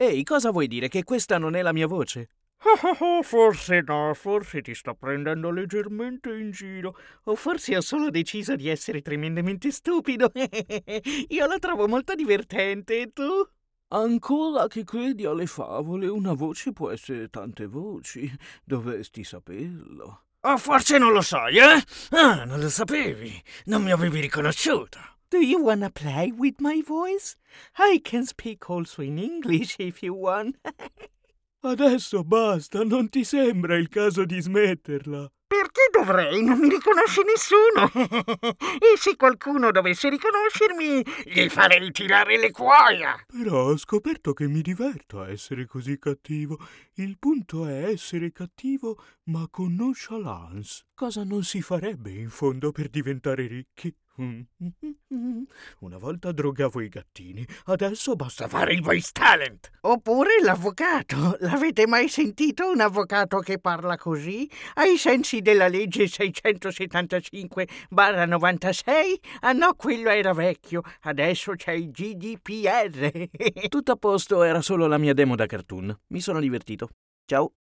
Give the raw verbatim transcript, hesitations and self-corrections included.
Ehi, cosa vuoi dire? Che questa non è la mia voce? Forse no, forse ti sto prendendo leggermente in giro. O forse ho solo deciso di essere tremendamente stupido. Io la trovo molto divertente, e tu? Ancora che credi alle favole, una voce può essere tante voci. Dovresti saperlo. O forse non lo sai, eh? Ah, non lo sapevi. Non mi avevi riconosciuto. Do you wanna play with my voice? I can speak also in English if you want. Adesso basta, non ti sembra il caso di smetterla? Perché dovrei? Non mi riconosce nessuno. E se qualcuno dovesse riconoscermi, gli farei tirare le cuoia. Però ho scoperto che mi diverto a essere così cattivo. Il punto è essere cattivo, ma con nonchalance. Cosa non si farebbe in fondo per diventare ricchi? Una volta drogavo i gattini, adesso basta Fare il voice talent. Oppure l'avvocato. L'avete mai sentito un avvocato che parla così? Ai sensi della legge seicentosettantacinque novantasei? Ah no, quello era vecchio. Adesso c'è il G D P R. Tutto a posto, era solo la mia demo da cartoon. Mi sono divertito. Ciao.